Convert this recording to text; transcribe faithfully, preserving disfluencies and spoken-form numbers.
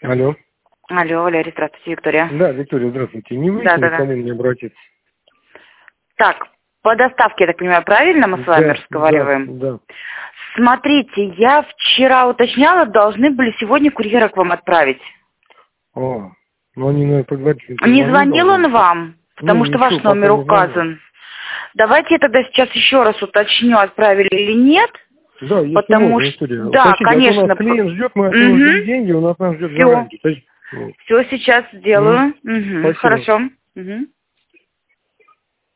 Алло. Алло, Валерий, здравствуйте, Виктория. Да, Виктория, здравствуйте. Не выяснили, Да, да, да. кому мне обратиться? Так, по доставке, я так понимаю, правильно мы с вами Да, разговариваем? да, да. Смотрите, я вчера уточняла, должны были сегодня курьера к вам отправить. О, ну они, наверное, поговорить. Не звонил он вам? Потому что ваш номер указан. Давайте я тогда сейчас еще раз уточню, отправили или нет. Да, если потому можно, что... Виктория. Да, Уточните, конечно. А то у нас клиент ждет, мы от угу. него ждем деньги, у нас нас ждет Все. гарантия. Вот. Все сейчас сделаю. Угу. Угу. Спасибо. Хорошо. Угу.